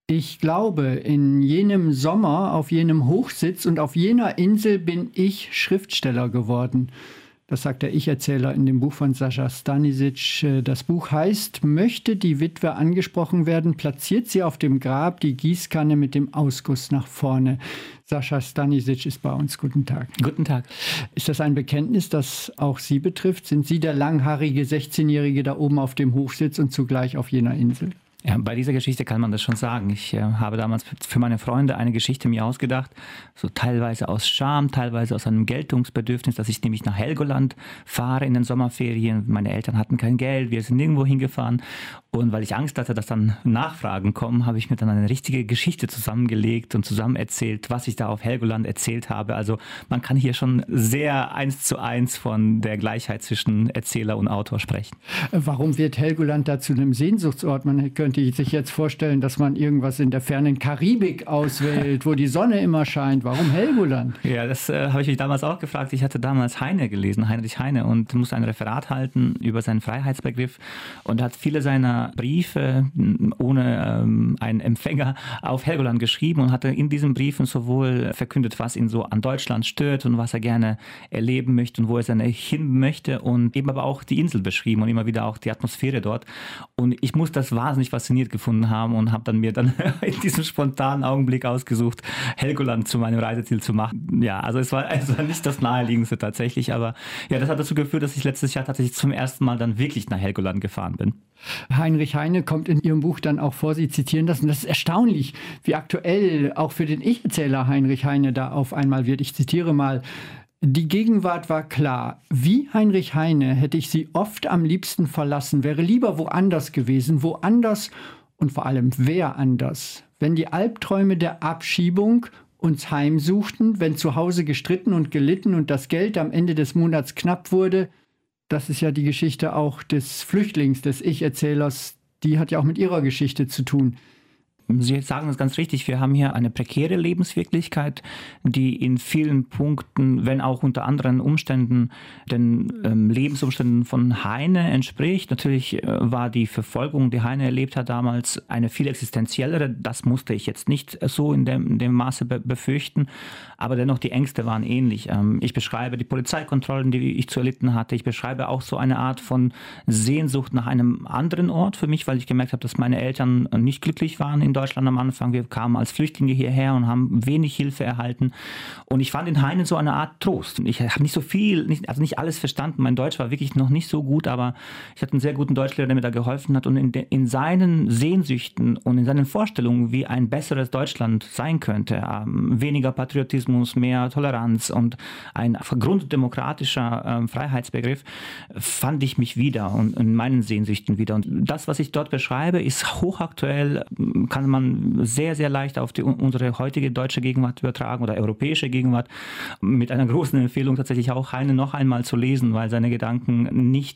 Ich glaube, in jenem Sommer, auf jenem Hochsitz und auf jener Insel bin ich Schriftsteller geworden. Das sagt der Ich-Erzähler in dem Buch von Sascha Stanisic. Das Buch heißt, möchte die Witwe angesprochen werden, platziert sie auf dem Grab die Gießkanne mit dem Ausguss nach vorne. Sascha Stanisic ist bei uns. Guten Tag. Guten Tag. Ist das ein Bekenntnis, das auch Sie betrifft? Sind Sie der langhaarige 16-Jährige da oben auf dem Hochsitz und zugleich auf jener Insel? Ja, bei dieser Geschichte kann man das schon sagen. Ich habe damals für meine Freunde eine Geschichte mir ausgedacht, so teilweise aus Scham, teilweise aus einem Geltungsbedürfnis, dass ich nämlich nach Helgoland fahre in den Sommerferien. Meine Eltern hatten kein Geld, wir sind nirgendwo hingefahren. Und weil ich Angst hatte, dass dann Nachfragen kommen, habe ich mir dann eine richtige Geschichte zusammengelegt und zusammen erzählt, was ich da auf Helgoland erzählt habe. Also man kann hier schon sehr 1:1 von der Gleichheit zwischen Erzähler und Autor sprechen. Warum wird Helgoland da zu einem Sehnsuchtsort? Man könnte sich jetzt vorstellen, dass man irgendwas in der fernen Karibik auswählt, wo die Sonne immer scheint. Warum Helgoland? Ja, das habe ich mich damals auch gefragt. Ich hatte damals Heine gelesen, Heinrich Heine, und musste ein Referat halten über seinen Freiheitsbegriff und hat viele seiner Briefe ohne einen Empfänger auf Helgoland geschrieben und hatte in diesen Briefen sowohl verkündet, was ihn so an Deutschland stört und was er gerne erleben möchte und wo er seine hin möchte, und eben aber auch die Insel beschrieben und immer wieder auch die Atmosphäre dort. Und ich muss das wahnsinnig fasziniert gefunden haben und habe mir dann in diesem spontanen Augenblick ausgesucht, Helgoland zu meinem Reiseziel zu machen. Ja, also es war nicht das Naheliegendste tatsächlich, aber ja, das hat dazu geführt, dass ich letztes Jahr tatsächlich zum ersten Mal dann wirklich nach Helgoland gefahren bin. Heinrich Heine kommt in Ihrem Buch dann auch vor, Sie zitieren das, und das ist erstaunlich, wie aktuell auch für den Ich-Erzähler Heinrich Heine da auf einmal wird. Ich zitiere mal: Die Gegenwart war klar. Wie Heinrich Heine hätte ich sie oft am liebsten verlassen, wäre lieber woanders gewesen, woanders und vor allem wer anders. Wenn die Albträume der Abschiebung uns heimsuchten, wenn zu Hause gestritten und gelitten und das Geld am Ende des Monats knapp wurde. Das ist ja die Geschichte auch des Flüchtlings, des Ich-Erzählers. Die hat ja auch mit Ihrer Geschichte zu tun. Sie sagen das ganz richtig. Wir haben hier eine prekäre Lebenswirklichkeit, die in vielen Punkten, wenn auch unter anderen Umständen, den Lebensumständen von Heine entspricht. Natürlich war die Verfolgung, die Heine erlebt hat damals, eine viel existenziellere. Das musste ich jetzt nicht so in dem Maße befürchten. Aber dennoch, die Ängste waren ähnlich. Ich beschreibe die Polizeikontrollen, die ich zu erlitten hatte. Ich beschreibe auch so eine Art von Sehnsucht nach einem anderen Ort für mich, weil ich gemerkt habe, dass meine Eltern nicht glücklich waren in Deutschland am Anfang. Wir kamen als Flüchtlinge hierher und haben wenig Hilfe erhalten. Und ich fand in Heine so eine Art Trost. Ich habe nicht so viel, nicht alles verstanden. Mein Deutsch war wirklich noch nicht so gut, aber ich hatte einen sehr guten Deutschlehrer, der mir da geholfen hat. Und in seinen Sehnsüchten und in seinen Vorstellungen, wie ein besseres Deutschland sein könnte, weniger Patriotismus, mehr Toleranz und ein grunddemokratischer Freiheitsbegriff, fand ich mich wieder und in meinen Sehnsüchten wieder. Und das, was ich dort beschreibe, ist hochaktuell, kann man sehr, sehr leicht auf unsere heutige deutsche Gegenwart übertragen oder europäische Gegenwart, mit einer großen Empfehlung tatsächlich auch Heine noch einmal zu lesen, weil seine Gedanken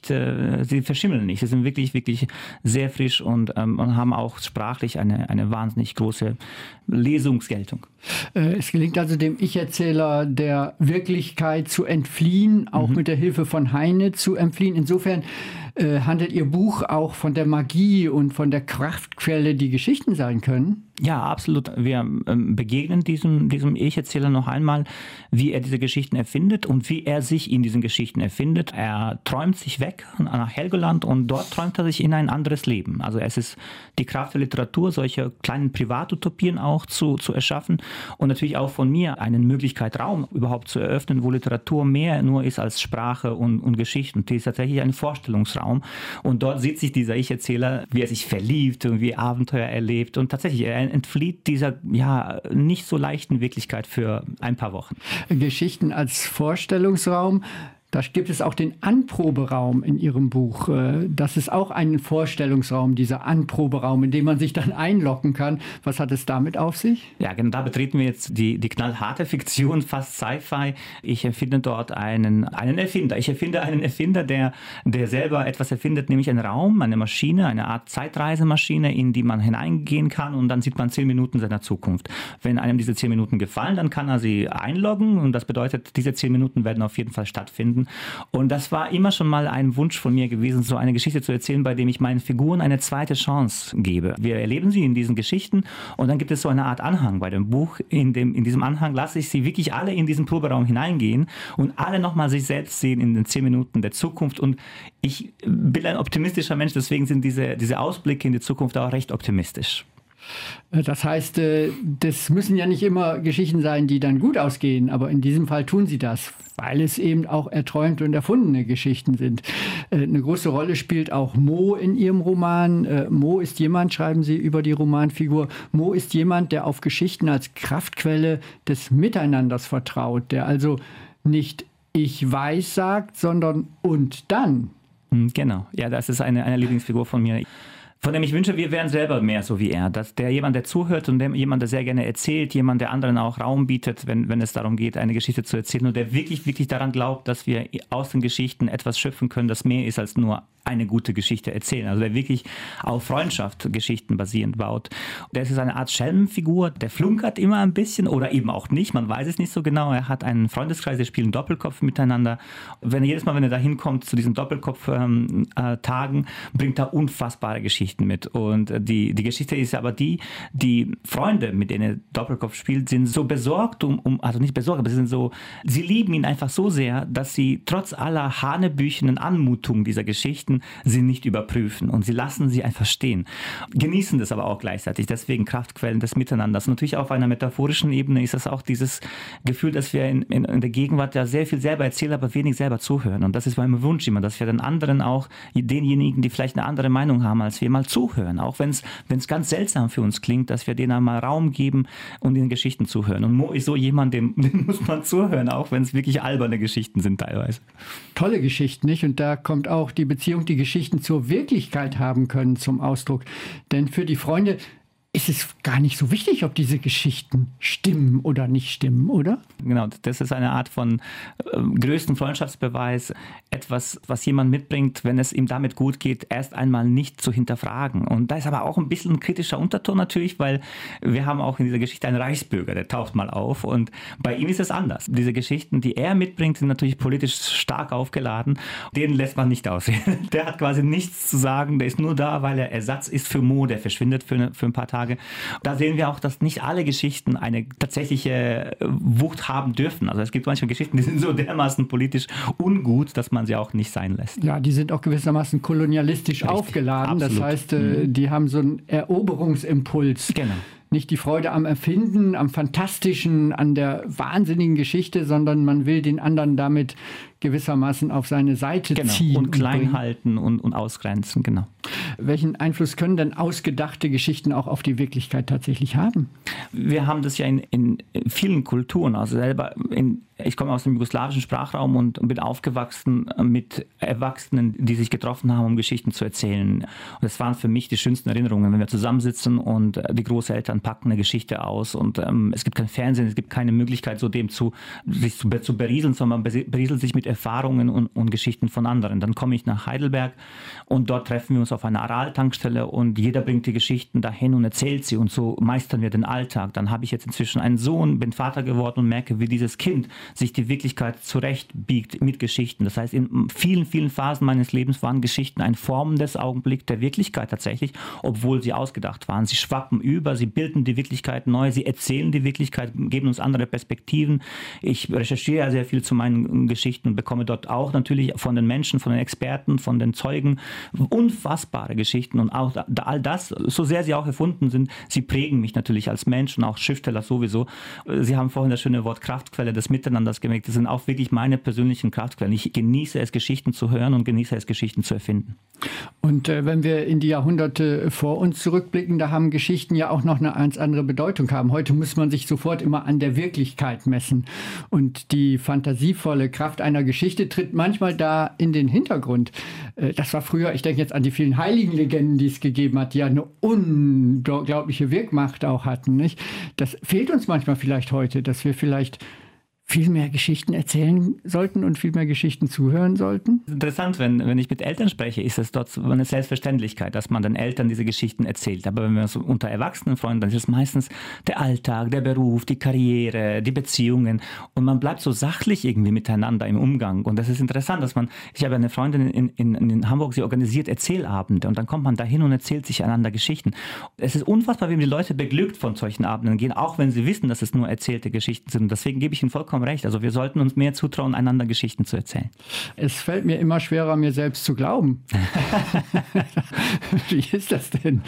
sie verschimmeln nicht. Sie sind wirklich, wirklich sehr frisch und haben auch sprachlich eine wahnsinnig große Lesungsgeltung. Es gelingt also dem Ich-Erzähler der Wirklichkeit zu entfliehen, auch mit der Hilfe von Heine zu entfliehen. Insofern handelt Ihr Buch auch von der Magie und von der Kraftquelle, die Geschichten sein können? Ja, absolut. Wir begegnen diesem Ich-Erzähler noch einmal, wie er diese Geschichten erfindet und wie er sich in diesen Geschichten erfindet. Er träumt sich weg nach Helgoland und dort träumt er sich in ein anderes Leben. Also es ist die Kraft der Literatur, solche kleinen Privatutopien auch zu erschaffen und natürlich auch von mir eine Möglichkeit, Raum überhaupt zu eröffnen, wo Literatur mehr nur ist als Sprache und Geschichten. Die ist tatsächlich ein Vorstellungsraum und dort sieht sich dieser Ich-Erzähler, wie er sich verliebt und wie Abenteuer erlebt und tatsächlich er entflieht dieser nicht so leichten Wirklichkeit für ein paar Wochen. Geschichten als Vorstellungsraum. Da gibt es auch den Anproberaum in Ihrem Buch. Das ist auch ein Vorstellungsraum, dieser Anproberaum, in dem man sich dann einloggen kann. Was hat es damit auf sich? Ja, genau, da betreten wir jetzt die knallharte Fiktion, fast Sci-Fi. Ich erfinde dort einen Erfinder. Ich erfinde einen Erfinder, der selber etwas erfindet, nämlich einen Raum, eine Maschine, eine Art Zeitreisemaschine, in die man hineingehen kann und dann sieht man 10 Minuten seiner Zukunft. Wenn einem diese 10 Minuten gefallen, dann kann er sie einloggen und das bedeutet, diese 10 Minuten werden auf jeden Fall stattfinden. Umständen. Und das war immer schon mal ein Wunsch von mir gewesen, so eine Geschichte zu erzählen, bei dem ich meinen Figuren eine zweite Chance gebe. Wir erleben sie in diesen Geschichten und dann gibt es so eine Art Anhang bei dem Buch. In diesem Anhang lasse ich sie wirklich alle in diesen Proberaum hineingehen und alle nochmal sich selbst sehen in den 10 Minuten der Zukunft. Und ich bin ein optimistischer Mensch, deswegen sind diese Ausblicke in die Zukunft auch recht optimistisch. Das heißt, das müssen ja nicht immer Geschichten sein, die dann gut ausgehen, aber in diesem Fall tun sie das, weil es eben auch erträumte und erfundene Geschichten sind. Eine große Rolle spielt auch Mo in Ihrem Roman. Mo ist jemand, schreiben Sie über die Romanfigur, Mo ist jemand, der auf Geschichten als Kraftquelle des Miteinanders vertraut, der also nicht ich weiß sagt, sondern und dann. Genau, ja, das ist eine Lieblingsfigur von mir. Von dem ich wünsche, wir wären selber mehr so wie er. Dass der jemand, der zuhört und jemand, der sehr gerne erzählt, jemand, der anderen auch Raum bietet, wenn es darum geht, eine Geschichte zu erzählen und der wirklich, wirklich daran glaubt, dass wir aus den Geschichten etwas schöpfen können, das mehr ist als nur eine gute Geschichte erzählen. Also der wirklich auf Freundschaft Geschichten basierend baut. Der ist eine Art Schelmenfigur, der flunkert immer ein bisschen oder eben auch nicht, man weiß es nicht so genau. Er hat einen Freundeskreis, die spielen Doppelkopf miteinander. Jedes Mal, wenn er da hinkommt zu diesen Doppelkopf-Tagen, bringt er unfassbare Geschichten mit. Und die Geschichte ist aber die Freunde, mit denen er Doppelkopf spielt, sind so besorgt, also nicht besorgt, aber sie lieben ihn einfach so sehr, dass sie trotz aller hanebüchenen Anmutungen dieser Geschichten sie nicht überprüfen und sie lassen sie einfach stehen. Genießen das aber auch gleichzeitig, deswegen Kraftquellen des Miteinanders. Und natürlich auf einer metaphorischen Ebene ist das auch dieses Gefühl, dass wir in der Gegenwart ja sehr viel selber erzählen, aber wenig selber zuhören. Und das ist mein Wunsch immer, dass wir den anderen auch, denjenigen, die vielleicht eine andere Meinung haben als wir, mal zuhören. Auch wenn es ganz seltsam für uns klingt, dass wir denen einmal Raum geben und den Geschichten zuhören. Und Mo ist so jemand, dem muss man zuhören, auch wenn es wirklich alberne Geschichten sind teilweise. Tolle Geschichten, nicht? Und da kommt auch die Beziehung, die Geschichten zur Wirklichkeit haben können, zum Ausdruck. Denn für die Freunde ist es gar nicht so wichtig, ob diese Geschichten stimmen oder nicht stimmen, oder? Genau, das ist eine Art von größten Freundschaftsbeweis. Etwas, was jemand mitbringt, wenn es ihm damit gut geht, erst einmal nicht zu hinterfragen. Und da ist aber auch ein bisschen ein kritischer Unterton natürlich, weil wir haben auch in dieser Geschichte einen Reichsbürger, der taucht mal auf und bei ihm ist es anders. Diese Geschichten, die er mitbringt, sind natürlich politisch stark aufgeladen. Den lässt man nicht ausreden. Der hat quasi nichts zu sagen, der ist nur da, weil er Ersatz ist für Mo, der verschwindet für ein paar Tage. Da sehen wir auch, dass nicht alle Geschichten eine tatsächliche Wucht haben dürfen. Also es gibt manchmal Geschichten, die sind so dermaßen politisch ungut, dass man sie auch nicht sein lässt. Ja, die sind auch gewissermaßen kolonialistisch Richtig, aufgeladen. absolut. Das heißt, die haben so einen Eroberungsimpuls. Genau. Nicht die Freude am Erfinden, am Fantastischen, an der wahnsinnigen Geschichte, sondern man will den anderen damit gewissermaßen auf seine Seite ziehen. Und klein halten und ausgrenzen, genau. Welchen Einfluss können denn ausgedachte Geschichten auch auf die Wirklichkeit tatsächlich haben? Wir haben das ja in vielen Kulturen, also selber ich komme aus dem jugoslawischen Sprachraum und bin aufgewachsen mit Erwachsenen, die sich getroffen haben, um Geschichten zu erzählen. Und das waren für mich die schönsten Erinnerungen, wenn wir zusammensitzen und die Großeltern packen eine Geschichte aus und es gibt kein Fernsehen, es gibt keine Möglichkeit, so dem sich zu berieseln, sondern man berieselt sich mit Erfahrungen und Geschichten von anderen. Dann komme ich nach Heidelberg und dort treffen wir uns auf einer Aral-Tankstelle und jeder bringt die Geschichten dahin und erzählt sie und so meistern wir den Alltag. Dann habe ich jetzt inzwischen einen Sohn, bin Vater geworden und merke, wie dieses Kind sich die Wirklichkeit zurechtbiegt mit Geschichten. Das heißt, in vielen, vielen Phasen meines Lebens waren Geschichten ein formendes Augenblick der Wirklichkeit tatsächlich, obwohl sie ausgedacht waren. Sie schwappen über, sie bilden die Wirklichkeit neu, sie erzählen die Wirklichkeit, geben uns andere Perspektiven. Ich recherchiere ja sehr viel zu meinen Geschichten und bekomme dort auch natürlich von den Menschen, von den Experten, von den Zeugen unfassbare Geschichten und auch all das, so sehr sie auch erfunden sind, sie prägen mich natürlich als Mensch und auch Schriftsteller sowieso. Sie haben vorhin das schöne Wort Kraftquelle des Miteinanders gemerkt. Das sind auch wirklich meine persönlichen Kraftquellen. Ich genieße es, Geschichten zu hören und genieße es, Geschichten zu erfinden. Und wenn wir in die Jahrhunderte vor uns zurückblicken, da haben Geschichten ja auch noch eine ganz andere Bedeutung haben. Heute muss man sich sofort immer an der Wirklichkeit messen. Und die fantasievolle Kraft einer Geschichte tritt manchmal da in den Hintergrund. Das war früher, ich denke jetzt an die vielen Heiligenlegenden, die es gegeben hat, die ja eine unglaubliche Wirkmacht auch hatten, nicht? Das fehlt uns manchmal vielleicht heute, dass wir vielleicht viel mehr Geschichten erzählen sollten und viel mehr Geschichten zuhören sollten? Interessant, wenn ich mit Eltern spreche, ist es dort so eine Selbstverständlichkeit, dass man den Eltern diese Geschichten erzählt. Aber wenn wir so unter Erwachsenenfreunden, dann ist es meistens der Alltag, der Beruf, die Karriere, die Beziehungen und man bleibt so sachlich irgendwie miteinander im Umgang. Und das ist interessant, ich habe eine Freundin in Hamburg, sie organisiert Erzählabende und dann kommt man da hin und erzählt sich einander Geschichten. Es ist unfassbar, wie die Leute beglückt von solchen Abenden gehen, auch wenn sie wissen, dass es nur erzählte Geschichten sind. Und deswegen gebe ich Ihnen vollkommen recht. Also wir sollten uns mehr zutrauen, einander Geschichten zu erzählen. Es fällt mir immer schwerer, mir selbst zu glauben. Wie ist das denn?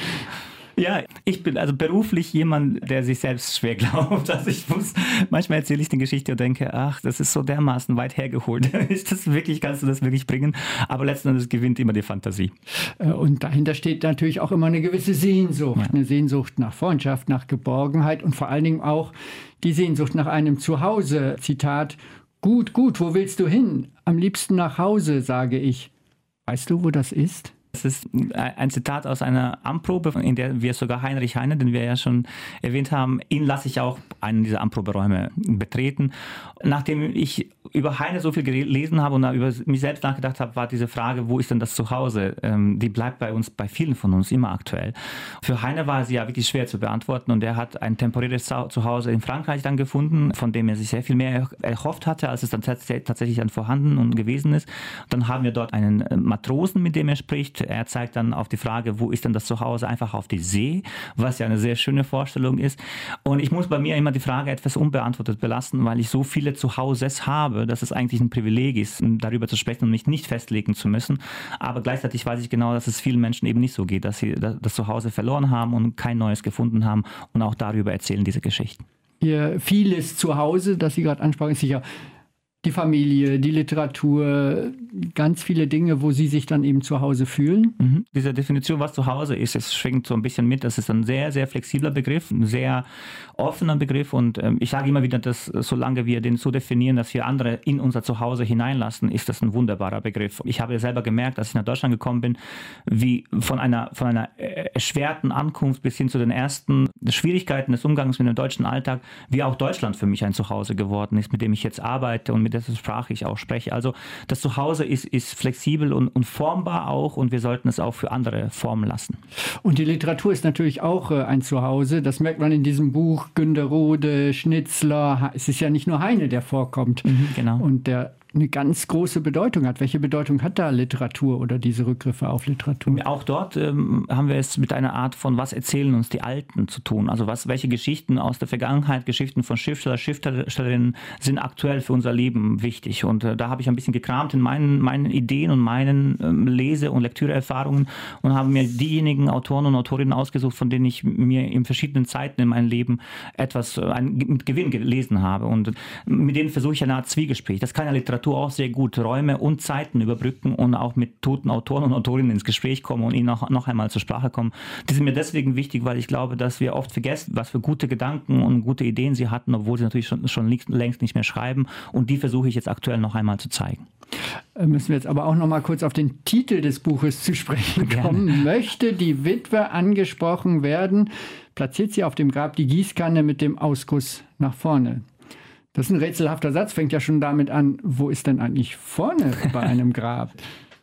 Ja, ich bin also beruflich jemand, der sich selbst schwer glaubt. Also manchmal erzähle ich die Geschichte und denke, ach, das ist so dermaßen weit hergeholt. Kannst du das wirklich bringen? Aber letzten Endes gewinnt immer die Fantasie. Und dahinter steht natürlich auch immer eine gewisse Sehnsucht. Ja. Eine Sehnsucht nach Freundschaft, nach Geborgenheit und vor allen Dingen auch die Sehnsucht nach einem Zuhause. Zitat: Gut, wo willst du hin? Am liebsten nach Hause, sage ich. Weißt du, wo das ist? Das ist ein Zitat aus einer Amprobe, in der wir sogar Heinrich Heine, den wir ja schon erwähnt haben, ihn lasse ich auch einen dieser Amproberäume betreten. Nachdem ich über Heine so viel gelesen habe und über mich selbst nachgedacht habe, war diese Frage, wo ist denn das Zuhause? Die bleibt bei vielen von uns immer aktuell. Für Heine war sie ja wirklich schwer zu beantworten und er hat ein temporäres Zuhause in Frankreich dann gefunden, von dem er sich sehr viel mehr erhofft hatte, als es dann tatsächlich dann vorhanden und gewesen ist. Dann haben wir dort einen Matrosen, mit dem er spricht. Er zeigt dann auf die Frage, wo ist denn das Zuhause? Einfach auf die See, was ja eine sehr schöne Vorstellung ist. Und ich muss bei mir immer die Frage etwas unbeantwortet belassen, weil ich so viele Zuhauses habe, dass es eigentlich ein Privileg ist, darüber zu sprechen und mich nicht festlegen zu müssen. Aber gleichzeitig weiß ich genau, dass es vielen Menschen eben nicht so geht, dass sie das Zuhause verloren haben und kein neues gefunden haben und auch darüber erzählen diese Geschichten. Ihr vieles Zuhause, das Sie gerade ansprachen, ist sicher die Familie, die Literatur, ganz viele Dinge, wo Sie sich dann eben zu Hause fühlen. Mhm. Diese Definition, was zu Hause ist, es schwingt so ein bisschen mit. Das ist ein sehr, sehr flexibler Begriff, ein sehr offener Begriff. Und ich sage immer wieder, dass solange wir den so definieren, dass wir andere in unser Zuhause hineinlassen, ist das ein wunderbarer Begriff. Ich habe selber gemerkt, als ich nach Deutschland gekommen bin, wie von einer erschwerten Ankunft bis hin zu den ersten Schwierigkeiten des Umgangs mit dem deutschen Alltag, wie auch Deutschland für mich ein Zuhause geworden ist, mit dem ich jetzt arbeite und mit der Sprache ich auch spreche. Also das Zuhause ist flexibel und formbar auch und wir sollten es auch für andere formen lassen. Und die Literatur ist natürlich auch ein Zuhause. Das merkt man in diesem Buch Günderode, Schnitzler. Es ist ja nicht nur Heine, der vorkommt. Genau. Und der eine ganz große Bedeutung hat. Welche Bedeutung hat da Literatur oder diese Rückgriffe auf Literatur? Auch dort haben wir es mit einer Art von was erzählen uns die Alten zu tun. Also welche Geschichten aus der Vergangenheit, Geschichten von Schriftsteller, Schriftstellerinnen sind aktuell für unser Leben wichtig. Und da habe ich ein bisschen gekramt in meinen Ideen und meinen Lese- und Lektüreerfahrungen und habe mir diejenigen Autoren und Autorinnen ausgesucht, von denen ich mir in verschiedenen Zeiten in meinem Leben etwas mit Gewinn gelesen habe. Und mit denen versuche ich eine Art Zwiegespräch. Das kann ja Literatur auch sehr gut Räume und Zeiten überbrücken und auch mit toten Autoren und Autorinnen ins Gespräch kommen und ihnen noch einmal zur Sprache kommen. Die sind mir deswegen wichtig, weil ich glaube, dass wir oft vergessen, was für gute Gedanken und gute Ideen sie hatten, obwohl sie natürlich schon längst nicht mehr schreiben. Und die versuche ich jetzt aktuell noch einmal zu zeigen. Müssen wir jetzt aber auch noch mal kurz auf den Titel des Buches zu sprechen kommen. Gerne. Möchte die Witwe angesprochen werden, platziert sie auf dem Grab die Gießkanne mit dem Ausguss nach vorne. Das ist ein rätselhafter Satz, fängt ja schon damit an, wo ist denn eigentlich vorne bei einem Grab?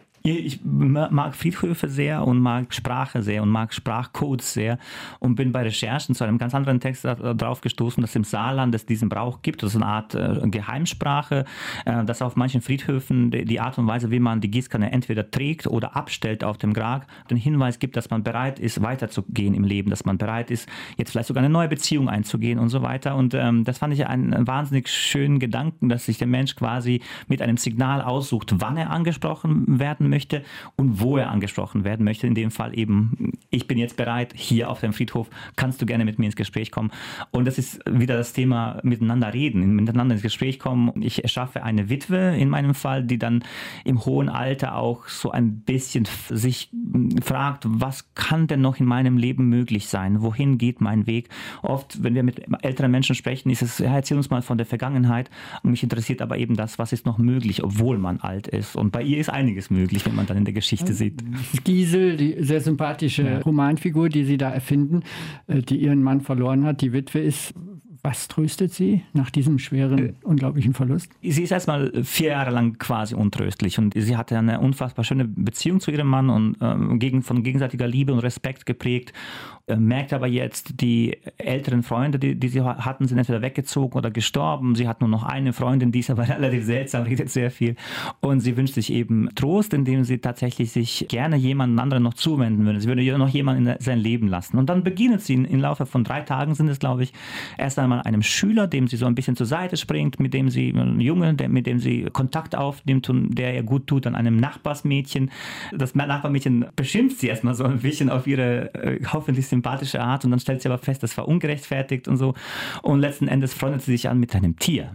Ich mag Friedhöfe sehr und mag Sprache sehr und mag Sprachcodes sehr und bin bei Recherchen zu einem ganz anderen Text darauf gestoßen, dass im Saarland es diesen Brauch gibt. Das ist eine Art Geheimsprache, dass auf manchen Friedhöfen die Art und Weise, wie man die Gießkanne entweder trägt oder abstellt auf dem Grab, den Hinweis gibt, dass man bereit ist, weiterzugehen im Leben, dass man bereit ist, jetzt vielleicht sogar eine neue Beziehung einzugehen und so weiter. Und das fand ich einen wahnsinnig schönen Gedanken, dass sich der Mensch quasi mit einem Signal aussucht, wann er angesprochen werden möchte und wo er angesprochen werden möchte. In dem Fall eben, ich bin jetzt bereit, hier auf dem Friedhof, kannst du gerne mit mir ins Gespräch kommen. Und das ist wieder das Thema miteinander reden, miteinander ins Gespräch kommen. Ich erschaffe eine Witwe in meinem Fall, die dann im hohen Alter auch so ein bisschen sich fragt, was kann denn noch in meinem Leben möglich sein? Wohin geht mein Weg? Oft, wenn wir mit älteren Menschen sprechen, ist es, ja, erzähl uns mal von der Vergangenheit. Und mich interessiert aber eben das, was ist noch möglich, obwohl man alt ist. Und bei ihr ist einiges möglich, wenn man dann in der Geschichte sieht. Gisel, die sehr sympathische Romanfigur, die Sie da erfinden, die ihren Mann verloren hat, die Witwe ist, Was tröstet sie nach diesem schweren, unglaublichen Verlust? Sie ist erstmal 4 Jahre lang quasi untröstlich und sie hatte eine unfassbar schöne Beziehung zu ihrem Mann und von gegenseitiger Liebe und Respekt geprägt. Merkt aber jetzt, die älteren Freunde, die sie hatten, sind entweder weggezogen oder gestorben. Sie hat nur noch eine Freundin, die ist aber relativ seltsam, redet sehr viel. Und sie wünscht sich eben Trost, indem sie tatsächlich sich gerne jemandem anderen noch zuwenden würde. Sie würde noch jemanden in sein Leben lassen. Und dann beginnt sie im Laufe von 3 Tagen, sind es, glaube ich, erst einmal einem Schüler, dem sie so ein bisschen zur Seite springt, mit dem sie, ein Junge, mit dem sie Kontakt aufnimmt und der ihr gut tut, an einem Nachbarsmädchen. Das Nachbarmädchen beschimpft sie erstmal so ein bisschen auf ihre hoffentlich sympathische Art und dann stellt sie aber fest, das war ungerechtfertigt und so. Und letzten Endes freundet sie sich an mit einem Tier.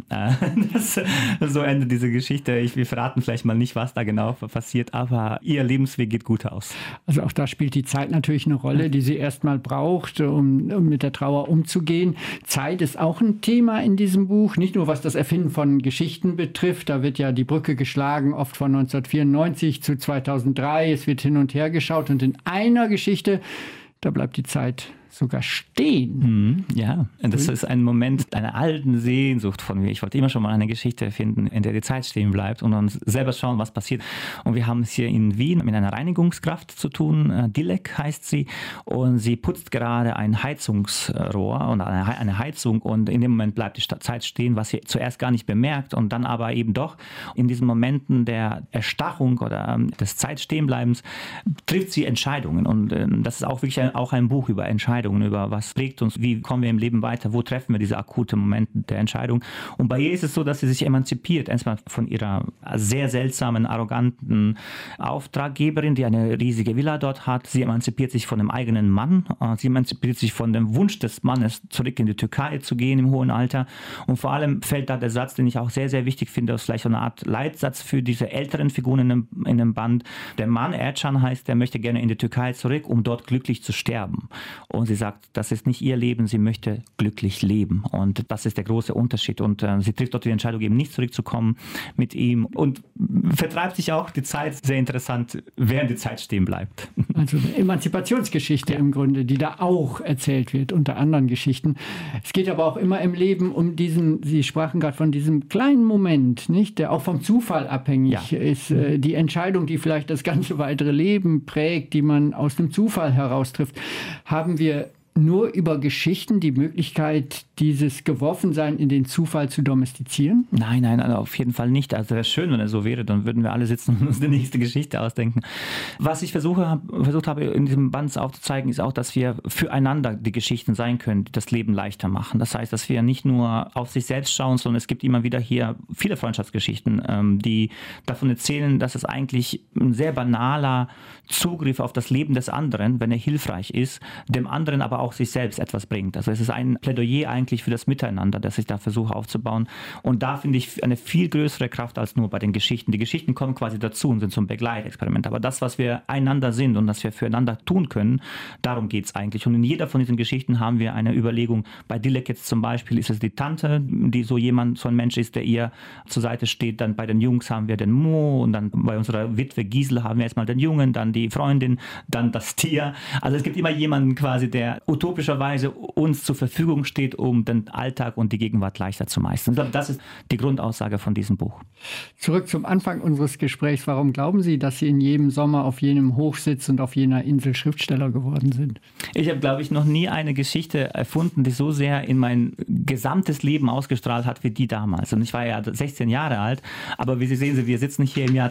So endet diese Geschichte. Wir verraten vielleicht mal nicht, was da genau passiert, aber ihr Lebensweg geht gut aus. Also auch da spielt die Zeit natürlich eine Rolle, die sie erstmal braucht, um mit der Trauer umzugehen. Zeit ist auch ein Thema in diesem Buch, nicht nur was das Erfinden von Geschichten betrifft. Da wird ja die Brücke geschlagen, oft von 1994 zu 2003. Es wird hin und her geschaut und in einer Geschichte, da bleibt die Zeit sogar stehen. Ja, und das ist ein Moment einer alten Sehnsucht von mir. Ich wollte immer schon mal eine Geschichte finden, in der die Zeit stehen bleibt und dann selber schauen, was passiert. Und wir haben es hier in Wien mit einer Reinigungskraft zu tun. Dilek heißt sie und sie putzt gerade ein Heizungsrohr und eine Heizung und in dem Moment bleibt die Zeit stehen, was sie zuerst gar nicht bemerkt und dann aber eben doch in diesen Momenten der Erstarrung oder des Zeitstehenbleibens trifft sie Entscheidungen und das ist auch wirklich auch ein Buch über Entscheidungen, über was prägt uns, wie kommen wir im Leben weiter, wo treffen wir diese akute Momente der Entscheidung. Und bei ihr ist es so, dass sie sich emanzipiert, erstmal von ihrer sehr seltsamen, arroganten Auftraggeberin, die eine riesige Villa dort hat. Sie emanzipiert sich von dem eigenen Mann, sie emanzipiert sich von dem Wunsch des Mannes, zurück in die Türkei zu gehen im hohen Alter. Und vor allem fällt da der Satz, den ich auch sehr, sehr wichtig finde, das ist vielleicht so eine Art Leitsatz für diese älteren Figuren in dem Band. Der Mann, Ercan heißt, der möchte gerne in die Türkei zurück, um dort glücklich zu sterben. Und sie sagt, das ist nicht ihr Leben, sie möchte glücklich leben. Und das ist der große Unterschied. Und sie trifft dort die Entscheidung, eben nicht zurückzukommen mit ihm und vertreibt sich auch die Zeit, sehr interessant, während die Zeit stehen bleibt. Also eine Emanzipationsgeschichte im Grunde, die da auch erzählt wird, unter anderen Geschichten. Es geht aber auch immer im Leben um diesen, Sie sprachen gerade von diesem kleinen Moment, nicht, der auch vom Zufall abhängig ist. Die Entscheidung, die vielleicht das ganze weitere Leben prägt, die man aus dem Zufall heraus trifft. Haben wir nur über Geschichten die Möglichkeit, dieses Geworfensein in den Zufall zu domestizieren? Nein, also auf jeden Fall nicht. Also wäre schön, wenn es so wäre, dann würden wir alle sitzen und uns die nächste Geschichte ausdenken. Was ich versucht habe, in diesem Band aufzuzeigen, ist auch, dass wir füreinander die Geschichten sein können, die das Leben leichter machen. Das heißt, dass wir nicht nur auf sich selbst schauen, sondern es gibt immer wieder hier viele Freundschaftsgeschichten, die davon erzählen, dass es eigentlich ein sehr banaler Zugriff auf das Leben des anderen, wenn er hilfreich ist, dem anderen aber auch sich selbst etwas bringt. Also es ist ein Plädoyer eigentlich für das Miteinander, das ich da versuche aufzubauen. Und da finde ich eine viel größere Kraft als nur bei den Geschichten. Die Geschichten kommen quasi dazu und sind so ein Begleitexperiment. Aber das, was wir einander sind und was wir füreinander tun können, darum geht es eigentlich. Und in jeder von diesen Geschichten haben wir eine Überlegung. Bei Dilek jetzt zum Beispiel ist es die Tante, die so ein Mensch ist, der ihr zur Seite steht. Dann bei den Jungs haben wir den Mo und dann bei unserer Witwe Gisela haben wir erstmal den Jungen, dann die Freundin, dann das Tier. Also es gibt immer jemanden quasi, der utopischerweise uns zur Verfügung steht, um den Alltag und die Gegenwart leichter zu meistern. Ich glaube, das ist die Grundaussage von diesem Buch. Zurück zum Anfang unseres Gesprächs. Warum glauben Sie, dass Sie in jedem Sommer auf jenem Hochsitz und auf jener Insel Schriftsteller geworden sind? Ich habe, glaube ich, noch nie eine Geschichte erfunden, die so sehr in mein gesamtes Leben ausgestrahlt hat wie die damals. Und ich war ja 16 Jahre alt, aber wie Sie sehen, wir sitzen hier im Jahr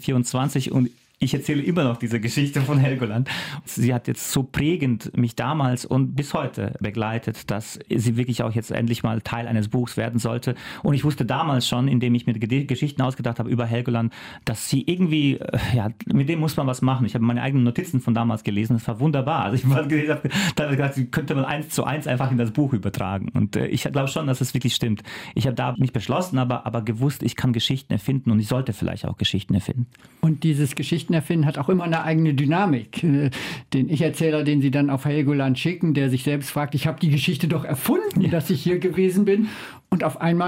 2024 und ich erzähle immer noch diese Geschichte von Helgoland. Sie hat jetzt so prägend mich damals und bis heute begleitet, dass sie wirklich auch jetzt endlich mal Teil eines Buchs werden sollte. Und ich wusste damals schon, indem ich mir Geschichten ausgedacht habe über Helgoland, dass sie irgendwie, mit dem muss man was machen. Ich habe meine eigenen Notizen von damals gelesen, das war wunderbar. Also ich habe gedacht, sie könnte man 1:1 einfach in das Buch übertragen. Und ich glaube schon, dass es wirklich stimmt. Ich habe da nicht beschlossen, aber gewusst, ich kann Geschichten erfinden und ich sollte vielleicht auch Geschichten erfinden. Und dieses Geschichten erfinden hat auch immer eine eigene Dynamik. Den Ich-Erzähler, den Sie dann auf Helgoland schicken, der sich selbst fragt, ich habe die Geschichte doch erfunden, dass ich hier gewesen bin. Und auf einmal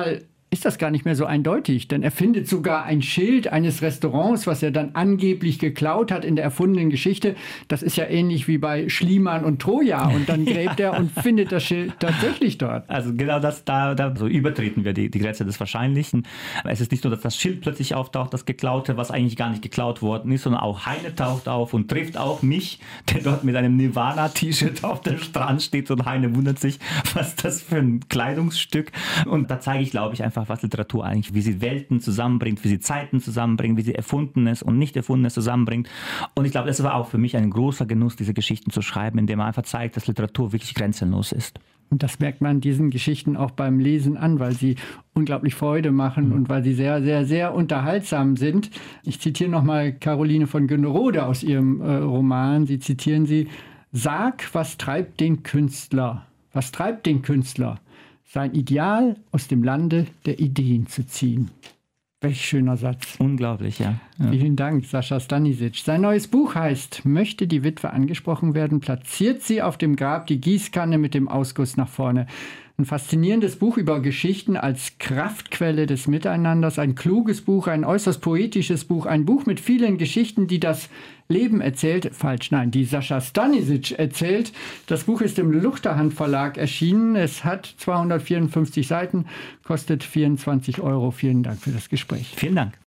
ist das gar nicht mehr so eindeutig. Denn er findet sogar ein Schild eines Restaurants, was er dann angeblich geklaut hat in der erfundenen Geschichte. Das ist ja ähnlich wie bei Schliemann und Troja. Und dann gräbt er und findet das Schild tatsächlich dort. Also genau das, da so übertreten wir die Grenze des Wahrscheinlichen. Es ist nicht nur, dass das Schild plötzlich auftaucht, das Geklaute, was eigentlich gar nicht geklaut worden ist, sondern auch Heine taucht auf und trifft auch mich, der dort mit einem Nirvana-T-Shirt auf dem Strand steht, und Heine wundert sich, was das für ein Kleidungsstück. Und da zeige ich, glaube ich, einfach, was Literatur eigentlich, wie sie Welten zusammenbringt, wie sie Zeiten zusammenbringt, wie sie Erfundenes und Nicht-Erfundenes zusammenbringt. Und ich glaube, das war auch für mich ein großer Genuss, diese Geschichten zu schreiben, indem man einfach zeigt, dass Literatur wirklich grenzenlos ist. Und das merkt man diesen Geschichten auch beim Lesen an, weil sie unglaublich Freude machen und weil sie sehr, sehr, sehr unterhaltsam sind. Ich zitiere nochmal Caroline von Günderode aus ihrem Roman. Sie zitieren sie: Sag, was treibt den Künstler? Was treibt den Künstler? Sein Ideal aus dem Lande der Ideen zu ziehen. Welch schöner Satz. Unglaublich, ja. Vielen Dank, Sascha Stanisic. Sein neues Buch heißt Möchte die Witwe angesprochen werden, platziert sie auf dem Grab die Gießkanne mit dem Ausguss nach vorne. Ein faszinierendes Buch über Geschichten als Kraftquelle des Miteinanders, ein kluges Buch, ein äußerst poetisches Buch, ein Buch mit vielen Geschichten, die das Leben erzählt, die Sascha Stanisic erzählt. Das Buch ist im Luchterhand Verlag erschienen. Es hat 254 Seiten, kostet 24 Euro. Vielen Dank für das Gespräch. Vielen Dank.